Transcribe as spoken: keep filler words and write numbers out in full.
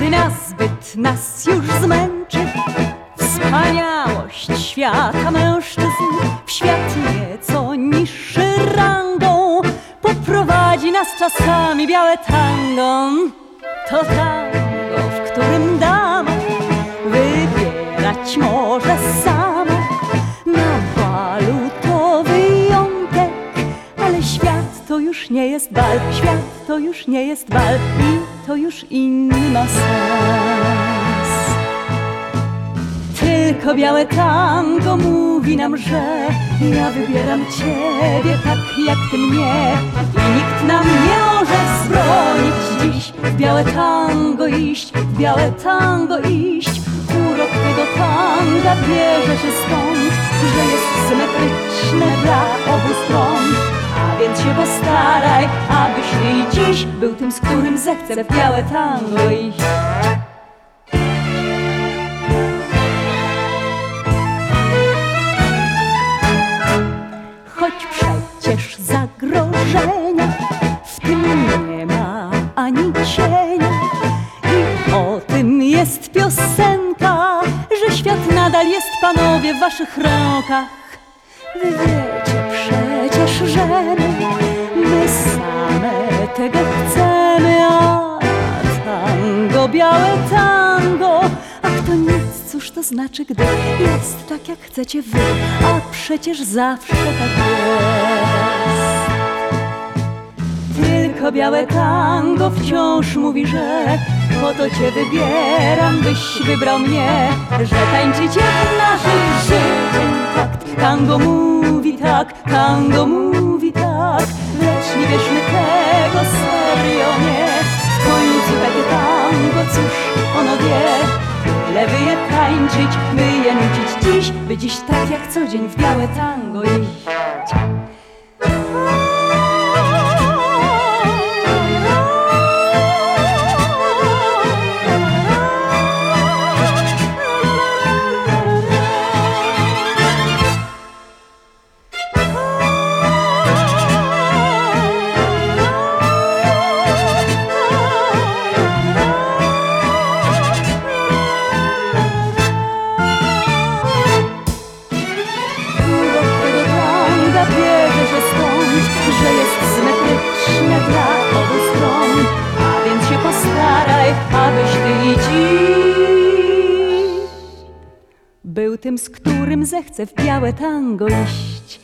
gdy nazbyt nas już zmęczy wspaniałość świata mężczyzn, w świat nieco niższy rangą poprowadzi nas czasami białe tango. To tango, w którym dama wybierać może sama. Na balu to wyjątek, ale świat to już nie jest bal. Świat to już nie jest bal i to już inny ma sens. Tylko białe tango mówi nam, że ja wybieram ciebie tak jak ty mnie i nikt nam nie może zbronić dziś w białe tango iść, w białe tango iść. Urok tego tanga bierze się stąd, że jest symetryczne dla obu stron. A więc się postaraj, abyś ty dziś był tym, z którym zechce w białe tango iść. Choć przecież zagrożenia w tym nie ma ani cienia i o tym jest piosenka, że świat nadal jest, panowie, w waszych rękach. Wy wiecie przecież, że my, my same tego chcemy, a tango, białe tango, a to nic, cóż to znaczy, gdy jest tak jak chcecie wy, a przecież zawsze tak jest. Tylko białe tango wciąż mówi, że po to cię wybieram, byś wybrał mnie, że tańczycie w naszych życiach takt. Tango mówi tak, tango mówi tak, lecz nie wierzmy tego serio, nie. W końcu takie tango, cóż ono wie, byle by je tańczyć, by je nucić dziś, by dziś tak jak co dzień w białe tango iść. Że jest symetryczne dla obu stron, a więc się postaraj, abyś ty i dziś był tym, z którym zechce w białe tango iść.